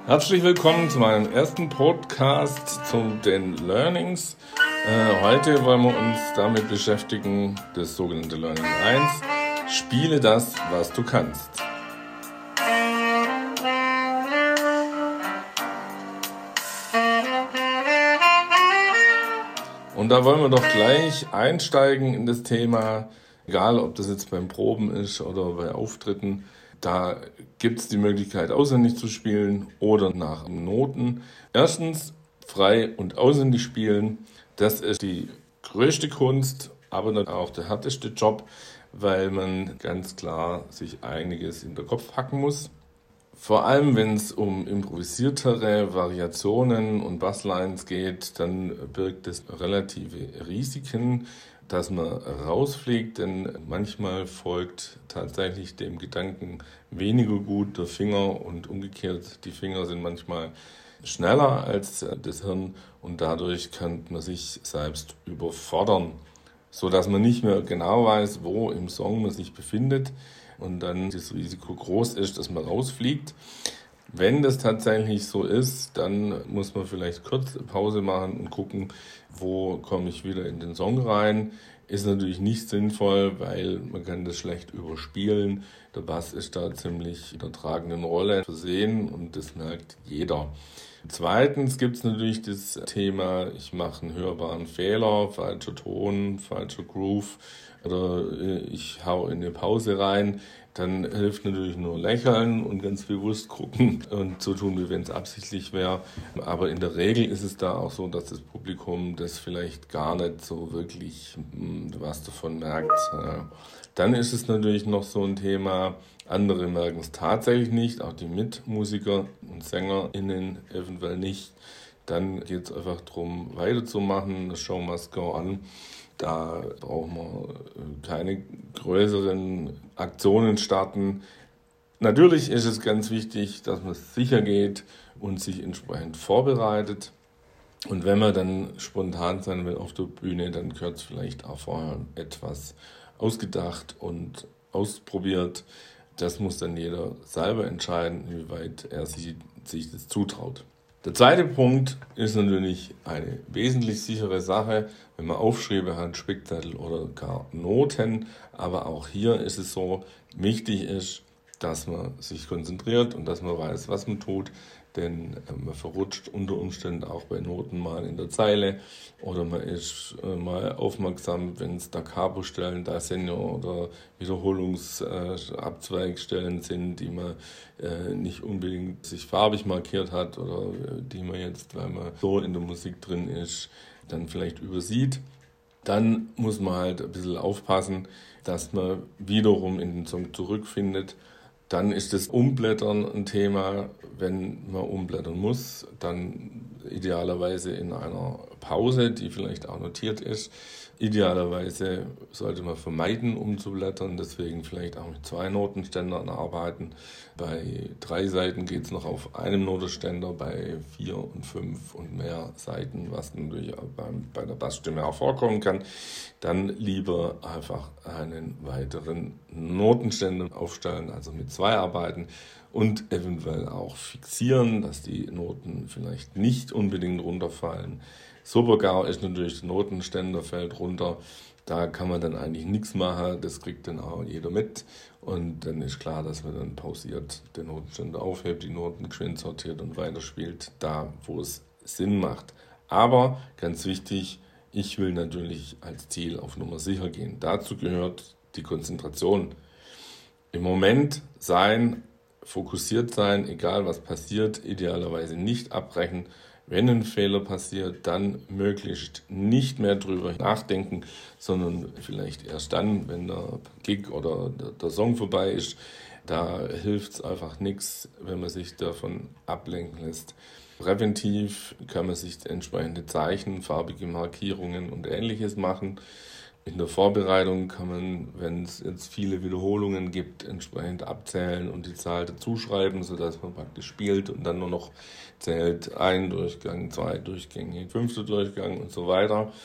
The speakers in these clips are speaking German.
Herzlich willkommen zu meinem ersten Podcast zu den Learnings. Heute wollen wir uns damit beschäftigen, das sogenannte Learning 1. Spiele das, was du kannst. Und da wollen wir doch gleich einsteigen in das Thema, egal ob das jetzt beim Proben ist oder bei Auftritten. Da gibt es die Möglichkeit, auswendig zu spielen oder nach Noten. Erstens, frei und auswendig spielen. Das ist die größte Kunst, aber dann auch der härteste Job, weil man ganz klar sich einiges in den Kopf packen muss. Vor allem, wenn es um improvisiertere Variationen und Basslines geht, dann birgt es relative Risiken, dass man rausfliegt, denn manchmal folgt tatsächlich dem Gedanken weniger gut der Finger und umgekehrt, die Finger sind manchmal schneller als das Hirn und dadurch kann man sich selbst überfordern, sodass man nicht mehr genau weiß, wo im Song man sich befindet und dann das Risiko groß ist, dass man rausfliegt. Wenn das tatsächlich so ist, dann muss man vielleicht kurz Pause machen und gucken, wo komme ich wieder in den Song rein. Ist natürlich nicht sinnvoll, weil man kann das schlecht überspielen. Der Bass ist da ziemlich in der tragenden Rolle versehen und das merkt jeder. Zweitens gibt es natürlich das Thema, ich mache einen hörbaren Fehler, falscher Ton, falscher Groove oder ich hau in eine Pause rein. Dann hilft natürlich nur lächeln und ganz bewusst gucken und so tun, wie wenn es absichtlich wäre. Aber in der Regel ist es da auch so, dass das Publikum das vielleicht gar nicht so wirklich was davon merkt. Dann ist es natürlich noch so ein Thema, andere merken es tatsächlich nicht, auch die Mitmusiker und SängerInnen eventuell nicht. Dann geht es einfach darum, weiterzumachen, the show must go on. Da brauchen wir keine größeren Aktionen starten. Natürlich ist es ganz wichtig, dass man sicher geht und sich entsprechend vorbereitet. Und wenn man dann spontan sein will auf der Bühne, dann gehört es vielleicht auch vorher etwas ausgedacht und ausprobiert. Das muss dann jeder selber entscheiden, wie weit er sich das zutraut. Der zweite Punkt ist natürlich eine wesentlich sichere Sache, wenn man Aufschriebe hat, Spickzettel oder gar Noten. Aber auch hier ist es so, wichtig ist, dass man sich konzentriert und dass man weiß, was man tut. Denn man verrutscht unter Umständen auch bei Noten mal in der Zeile oder man ist mal aufmerksam, wenn es da Capo-Stellen da sind oder Wiederholungsabzweigstellen sind, die man nicht unbedingt sich farbig markiert hat oder die man jetzt, weil man so in der Musik drin ist, dann vielleicht übersieht. Dann muss man halt ein bisschen aufpassen, dass man wiederum in den Song zurückfindet. Dann ist das Umblättern ein Thema. Wenn man umblättern muss, dann idealerweise in einer Pause, die vielleicht auch notiert ist. Idealerweise sollte man vermeiden, umzublättern, deswegen vielleicht auch mit 2 Notenständern arbeiten. Bei 3 Seiten geht es noch auf einem Notenständer, bei 4 und 5 und mehr Seiten, was natürlich auch bei der Bassstimme auch vorkommen kann, dann lieber einfach einen weiteren Notenständer aufstellen, also mit 2 arbeiten und eventuell auch fixieren, dass die Noten vielleicht nicht unbedingt runterfallen. Super-GAU ist natürlich, der Notenständer fällt runter. Da kann man dann eigentlich nichts machen. Das kriegt dann auch jeder mit. Und dann ist klar, dass man dann pausiert, den Notenständer aufhebt, die Noten geschwind sortiert und weiterspielt, da wo es Sinn macht. Aber ganz wichtig, ich will natürlich als Ziel auf Nummer sicher gehen. Dazu gehört die Konzentration. Im Moment sein, fokussiert sein, egal was passiert, idealerweise nicht abbrechen. Wenn ein Fehler passiert, dann möglichst nicht mehr drüber nachdenken, sondern vielleicht erst dann, wenn der Gig oder der Song vorbei ist. Da hilft es einfach nichts, wenn man sich davon ablenken lässt. Präventiv kann man sich entsprechende Zeichen, farbige Markierungen und Ähnliches machen. In der Vorbereitung kann man, wenn es jetzt viele Wiederholungen gibt, entsprechend abzählen und die Zahl dazuschreiben, sodass man praktisch spielt und dann nur noch zählt 1 Durchgang, 2 Durchgänge, 5. Durchgang und so weiter.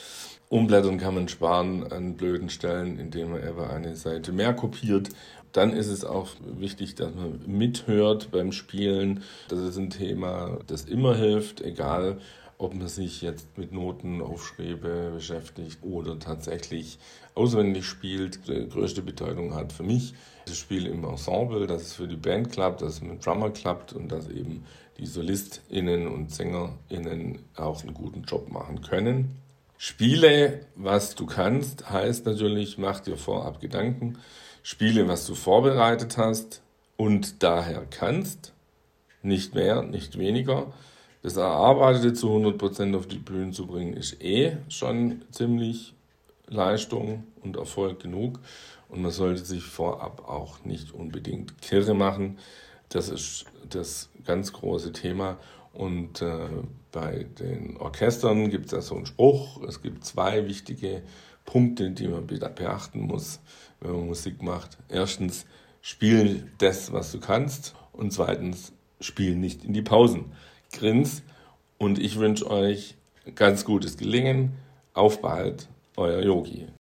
Umblättern kann man sparen an blöden Stellen, indem man eben eine Seite mehr kopiert. Dann ist es auch wichtig, dass man mithört beim Spielen. Das ist ein Thema, das immer hilft, egal ob man sich jetzt mit Notenaufschriebe beschäftigt oder tatsächlich auswendig spielt. Die größte Bedeutung hat für mich das Spiel im Ensemble, dass es für die Band klappt, dass es mit dem Drummer klappt und dass eben die SolistInnen und SängerInnen auch einen guten Job machen können. Spiele, was du kannst, heißt natürlich, mach dir vorab Gedanken. Spiele, was du vorbereitet hast und daher kannst. Nicht mehr, nicht weniger. Das Erarbeitete zu 100% auf die Bühne zu bringen, ist schon ziemlich Leistung und Erfolg genug. Und man sollte sich vorab auch nicht unbedingt kirre machen. Das ist das ganz große Thema. Und bei den Orchestern gibt es ja so einen Spruch. Es gibt 2 wichtige Punkte, die man beachten muss, wenn man Musik macht. Erstens, spiel das, was du kannst. Und zweitens, spiel nicht in die Pausen. Grins. Und ich wünsche euch ganz gutes Gelingen. Auf bald, euer Yogi.